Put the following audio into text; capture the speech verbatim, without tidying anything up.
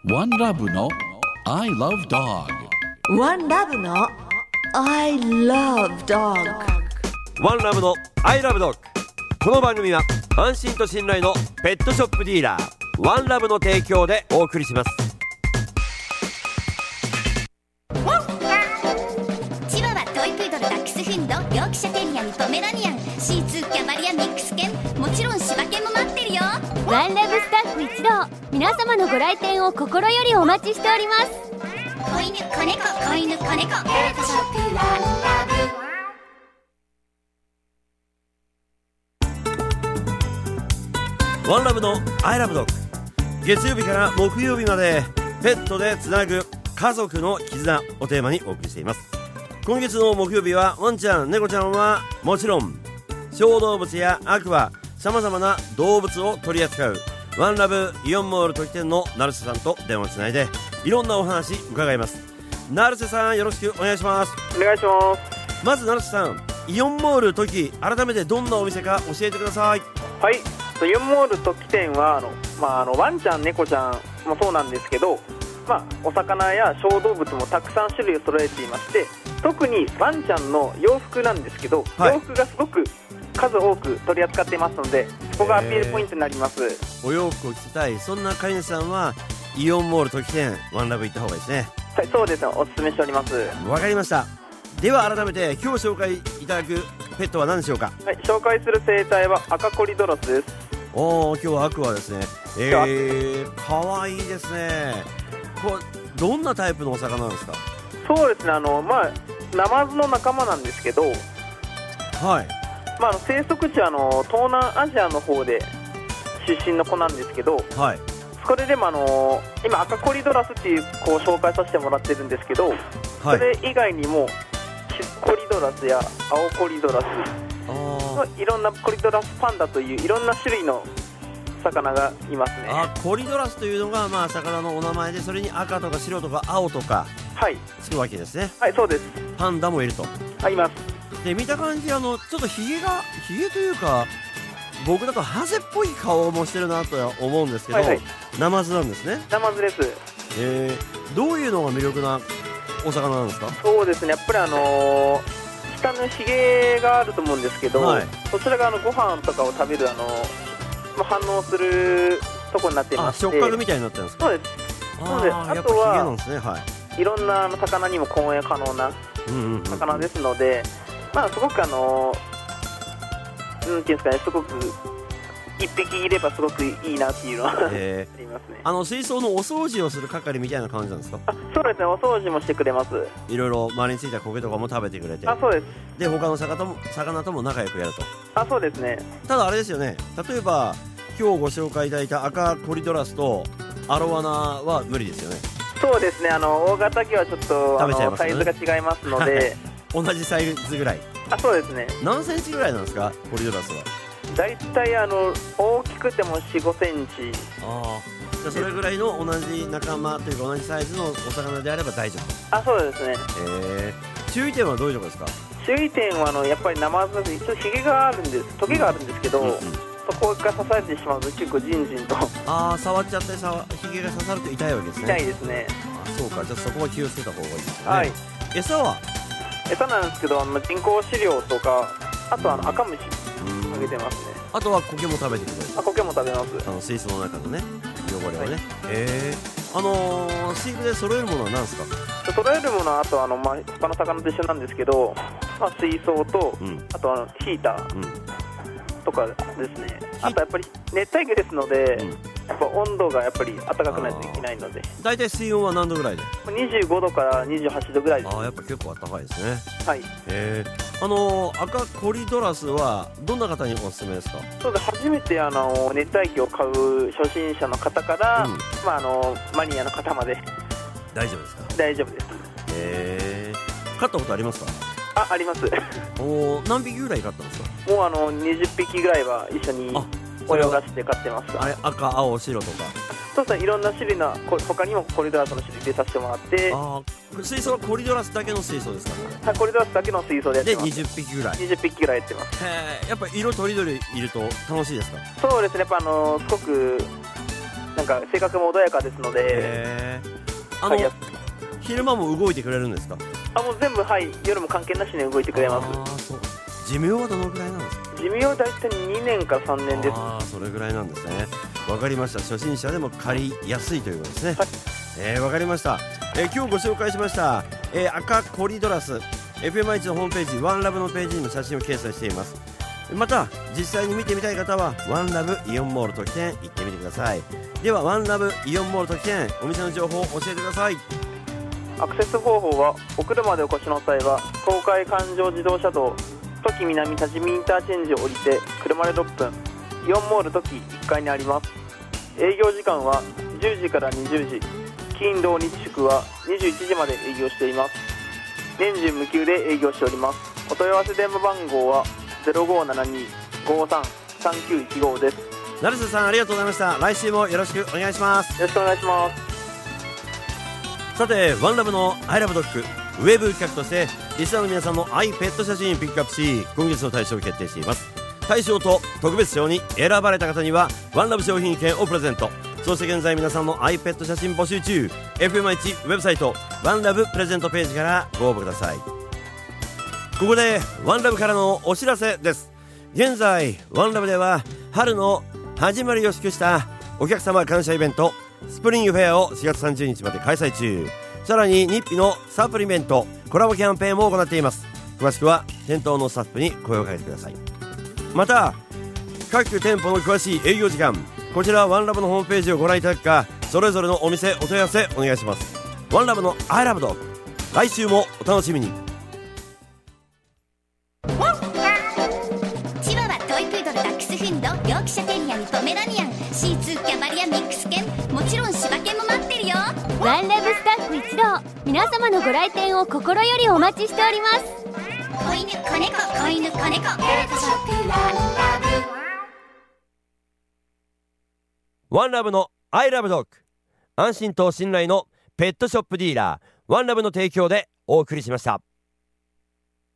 ワンラブの I love dog。 ワンラブの I love dog。 ワンラブの I love dog。 この番組は安心と信頼のペットショップディーラーワンラブの提供でお送りします。 チワワ、トイプードル、ダックスフンド、ヨークシャテリアにポメラニアン、シーツー、キャバリア、ミックス犬、もちろん柴犬も待ってるよ。 ワンラブスタッフ一同、皆様のご来店を心よりお待ちしております。 子犬、子猫、子犬、子猫、ペットショップワンラワンラブの I love dog。 月曜日から木曜日までペットでつなぐ家族の絆をテーマにお送りしています。今月の木曜日はワンちゃん、猫ちゃんはもちろん小動物やアクア、さまざまな動物を取り扱うワンラブイオンモール時店の成瀬さんと電話をつないでいろんなお話伺います。成瀬さん、よろしくお願いします。 お願いします。 まず成瀬さん、イオンモール時、改めてどんなお店か教えてください。 はい、イオンモール時店はあの、まあ、あのワンちゃん、猫ちゃんもそうなんですけど、まあ、お魚や小動物もたくさん種類を揃えていまして、特にワンちゃんの洋服なんですけど、はい、洋服がすごく数多く取り扱っていますので、そこがアピールポイントになります。 お洋服を着せたい、そんな飼い主さんはイオンモール時店ワンラブ行った方がいいですね。 はい、そうですね、おすすめしております。 わかりました。では改めて今日紹介いただくペットは何でしょうか。 はい、紹介する生態は赤コリドロスです。 おー、今日はアクアですね。えー、かわいいですね。これどんなタイプのお魚なんですか。 そうですね、あの、まあ、ナマズの仲間なんですけど、はい、まあ、あの生息地はあの東南アジアの方で出身の子なんですけど、はい、それでもあの今赤コリドラスっていう子を紹介させてもらってるんですけど、はい、それ以外にもシスコリドラスや青コリドラス、いろんなコリドラスパンダといういろんな種類の魚がいますね。 あ、コリドラスというのがまあ魚のお名前で、それに赤とか白とか青とかつくわけですね。 はい、そうです。 パンダもいると。 あ、います。 で、見た感じ、あのちょっとヒゲがヒゲというか、僕だとハゼっぽい顔もしてるなとは思うんですけど、はいはい、ナマズなんですね。 ナマズです。 えー、どういうのが魅力なお魚なんですか。 そうですね、やっぱりあのー、下のヒゲがあると思うんですけど、はい、そちらがあのご飯とかを食べるあのー、反応するところになっていまして、 触覚みたいになってるんですか。 そうです。 あので、あとはヒゲなんですね、はい、 いろんなあの魚にも混泳可能な魚ですので、まあ、すごくあのなんていうんですかね、すごく一匹いればすごくいいなっていうのは、えー、ありますね。 あの水槽のお掃除をする係みたいな感じなんですか。 あ、そうですね、お掃除もしてくれます。 いろいろ周りについた苔とかも食べてくれて。 あ、そうです。 で、他の魚とも魚とも仲良くやると。 あ、そうですね。 ただあれですよね、例えば今日ご紹介いただいた赤コリドラスとアロワナは無理ですよね。 そうですね、あの大型魚はちょっとあのサイズが違いますので同じサイズぐらい。 あ、そうですね。 何センチぐらいなんですか、コリドラスは。 だいたいあの大きくてもよん、ごセンチ。 ああ、じゃあそれぐらいの同じ仲間というか同じサイズのお魚であれば大丈夫。 あ、そうですね。 えー、注意点はどういうところですか。 注意点はあのやっぱりナマズだと一応ヒゲがあるんです、トゲがあるんですけど、うんうんうん、そこが刺されてしまうと結構ジンジンとああ、触っちゃってさ、ヒゲが刺さると痛いわけですね。 痛いですね。 あ、そうか、じゃあそこは気をつけた方がいいですね。 はい。 餌は餌なんですけど、人工飼料とか、あとはあの赤虫あげてますね。 あとは苔も食べてくれる。 あ、苔も食べます。 あの水槽の中のね、汚れをね。へ、はい、あのー、飼育で揃えるものは何ですか。 揃えるものはあとあの、まあ、他の魚と一緒なんですけど、まあ、水槽と、うん、あとあのヒーター、うん、とかですね。あとやっぱり熱帯魚ですので、うん、やっぱ温度がやっぱり暖かくないといけないので。 だいたい水温は何度ぐらいで。 にじゅうごどからにじゅうはちどぐらいです。 ああ、やっぱ結構暖かいですね。 はい。 へえ。あのー、赤コリドラスはどんな方におすすめですか。 そうです、初めてあの熱帯魚を買う初心者の方から、うん、まあ、あのマニアの方まで。 大丈夫ですか。 大丈夫です。 へえ。飼ったことありますか。 あ、あります。 お、何匹ぐらい飼ったんですか。 もうあのにじゅっぴきぐらいは一緒に泳がして飼ってます。 あれ、赤、青、白とか。 そうですね、いろんな種類の他にもコリドラスの種類入れさせてもらって。 あ、水槽はコリドラスだけの水槽ですか。 はい、コリドラスだけの水槽でやってます。 でにじゅっぴきぐらい。 にじゅっぴきぐらいやってます。 へえ。やっぱ色とりどりいると楽しいですか。 そうですね、やっぱあのすごくなんか性格も穏やかですので、 へー、あの、はい、昼間も動いてくれるんですか？ あ、もう全部、はい、夜も関係なしに動いてくれます。 あ、そう。寿命はどのくらいなんですか？ 寿命はだいたいにねんからさんねんです。 ああ、それぐらいなんですね。わかりました。初心者でも借りやすいということですね。はい、えー、わかりました。えー、今日ご紹介しました、えー、赤コリドラス エフエムアイ のホームページワンラブのページにも写真を掲載しています。また実際に見てみたい方はワンラブイオンモール時店行ってみてください。ではワンラブイオンモール時店、お店の情報を教えてください。 アクセス方法はお車でお越しの際は東海環状自動車道土岐南多治見インターチェンジを降りて車でろっぷん、イオンモール土岐いっかいにあります。営業時間はじゅうじからにじゅうじ、金土日祝はにじゅういちじまで営業しています。年中無休で営業しております。お問い合わせ電話番号は ゼロごーななに ごーさん さんきゅういちご です。 成瀬さん、ありがとうございました。来週もよろしくお願いします。 よろしくお願いします。 さて、ワンラブの I love dog ウェブ企画としてリスナーの皆さんの愛ペット写真ピックアップし、今月の大賞を決定しています。大賞と特別賞に選ばれた方にはワンラブ商品券をプレゼント。そして現在皆さんの愛ペット写真募集中。 エフエムアイ ウェブサイトワンラブプレゼントページからご応募ください。ここでワンラブからのお知らせです。現在ワンラブでは春の始まりを祝したお客様感謝イベントスプリングフェアをしがつさんじゅうにちまで開催中。さらに日々のサプリメントコラボキャンペーンも行っています。詳しくは店頭のスタッフに声をかけてください。また各店舗の詳しい営業時間、こちらワンラブのホームページをご覧いただくか、それぞれのお店お問い合わせお願いします。ワンラブの I love dog、 来週もお楽しみに。 チワワ、トイプードル、ダックスフンド、ヨークシャテリアにポメラニアン、シーツー、キャバリアミックス犬、もちろん柴犬も待ってるよ。 ワンラブスタッフ一同、皆様のご来店を心よりお待ちしております。 子犬、子猫、子犬、子猫、ペットショップワンラブ。 ワンラブの I love dog、 安心と信頼のペットショップディーラーワンラブの提供でお送りしました。